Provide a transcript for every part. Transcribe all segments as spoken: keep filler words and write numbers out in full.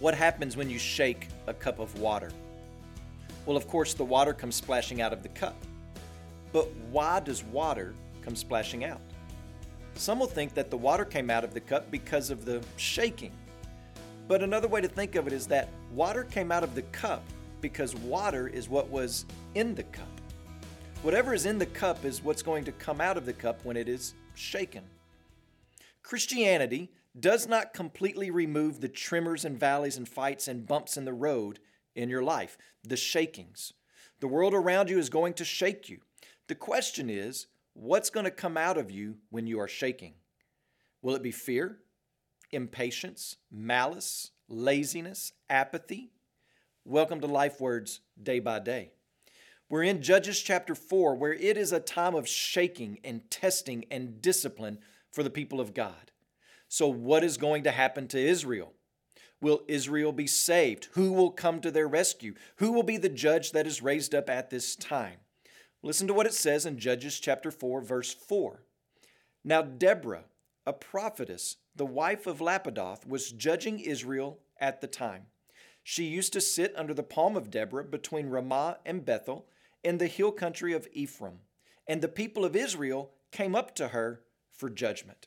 What happens when you shake a cup of water? Well, of course, the water comes splashing out of the cup. But why does water come splashing out? Some will think that the water came out of the cup because of the shaking. But another way to think of it is that water came out of the cup because water is what was in the cup. Whatever is in the cup is what's going to come out of the cup when it is shaken. Christianity does not completely remove the tremors and valleys and fights and bumps in the road in your life, the shakings. The world around you is going to shake you. The question is, what's going to come out of you when you are shaking? Will it be fear, impatience, malice, laziness, apathy? Welcome to Life Words Day by Day. We're in Judges chapter four, where it is a time of shaking and testing and discipline for the people of God. So what is going to happen to Israel? Will Israel be saved? Who will come to their rescue? Who will be the judge that is raised up at this time? Listen to what it says in Judges chapter four, verse four. Now Deborah, a prophetess, the wife of Lapidoth, was judging Israel at the time. She used to sit under the palm of Deborah between Ramah and Bethel in the hill country of Ephraim, and the people of Israel came up to her for judgment.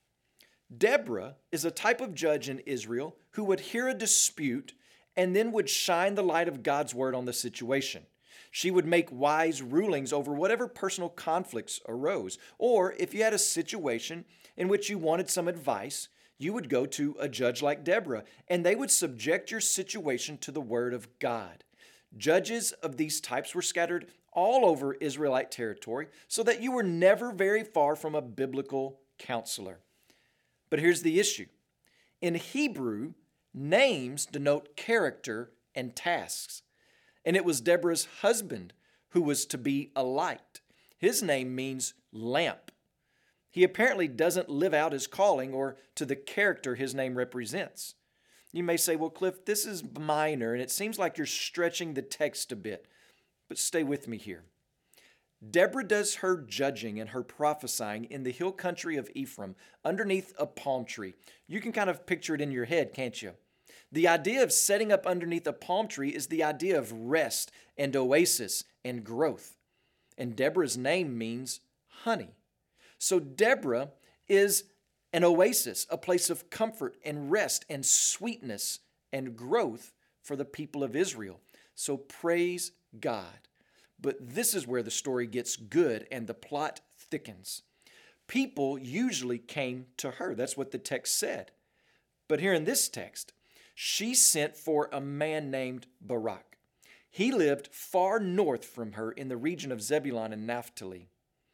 Deborah is a type of judge in Israel who would hear a dispute and then would shine the light of God's word on the situation. She would make wise rulings over whatever personal conflicts arose. Or if you had a situation in which you wanted some advice, you would go to a judge like Deborah, and they would subject your situation to the word of God. Judges of these types were scattered all over Israelite territory, so that you were never very far from a biblical counselor. But here's the issue. In Hebrew, names denote character and tasks. And it was Deborah's husband who was to be a light. His name means lamp. He apparently doesn't live out his calling or to the character his name represents. You may say, well, Cliff, this is minor, and it seems like you're stretching the text a bit. But stay with me here. Deborah does her judging and her prophesying in the hill country of Ephraim underneath a palm tree. You can kind of picture it in your head, can't you? The idea of setting up underneath a palm tree is the idea of rest and oasis and growth. And Deborah's name means honey. So Deborah is an oasis, a place of comfort and rest and sweetness and growth for the people of Israel. So praise God. But this is where the story gets good and the plot thickens. People usually came to her. That's what the text said. But here in this text, she sent for a man named Barak. He lived far north from her in the region of Zebulun and Naphtali.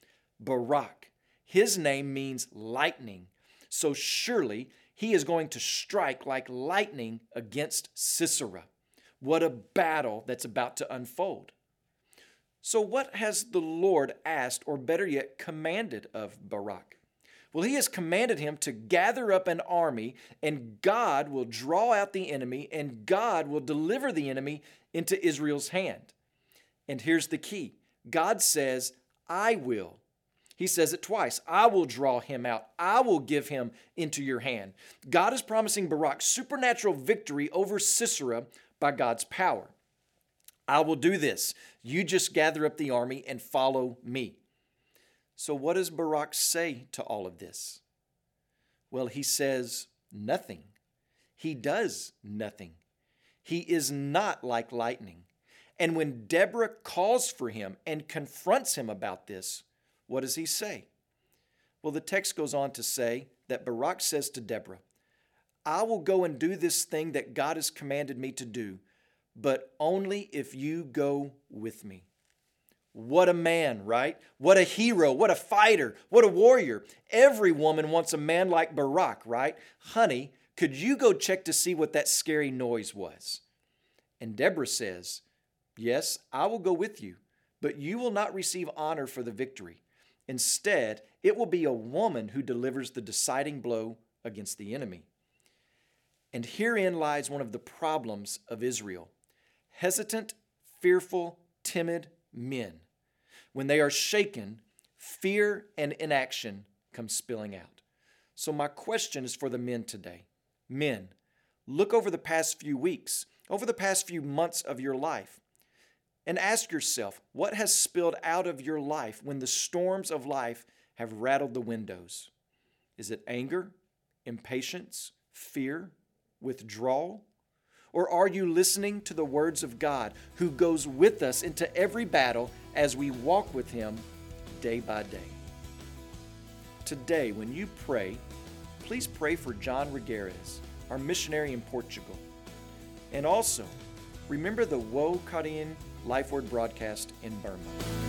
Barak, his name means lightning. So surely he is going to strike like lightning against Sisera. What a battle that's about to unfold. So what has the Lord asked, or better yet, commanded of Barak? Well, he has commanded him to gather up an army, and God will draw out the enemy, and God will deliver the enemy into Israel's hand. And here's the key. God says, I will. He says it twice. I will draw him out. I will give him into your hand. God is promising Barak supernatural victory over Sisera by God's power. I will do this. You just gather up the army and follow me. So what does Barak say to all of this? Well, he says nothing. He does nothing. He is not like lightning. And when Deborah calls for him and confronts him about this, what does he say? Well, the text goes on to say that Barak says to Deborah, I will go and do this thing that God has commanded me to do, but only if you go with me. What a man, right? What a hero, what a fighter, what a warrior. Every woman wants a man like Barak, right? Honey, could you go check to see what that scary noise was? And Deborah says, yes, I will go with you, but you will not receive honor for the victory. Instead, it will be a woman who delivers the deciding blow against the enemy. And herein lies one of the problems of Israel. Hesitant, fearful, timid men. When they are shaken, fear and inaction come spilling out. So my question is for the men today. Men, Look over the past few weeks, over the past few months of your life, and ask yourself, what has spilled out of your life when the storms of life have rattled the windows? Is it anger, impatience, fear, withdrawal? Or are you listening to the words of God, who goes with us into every battle as we walk with Him day by day? Today, when you pray, please pray for John Regueres, our missionary in Portugal. And also, remember the Wo Karian Life Word broadcast in Burma.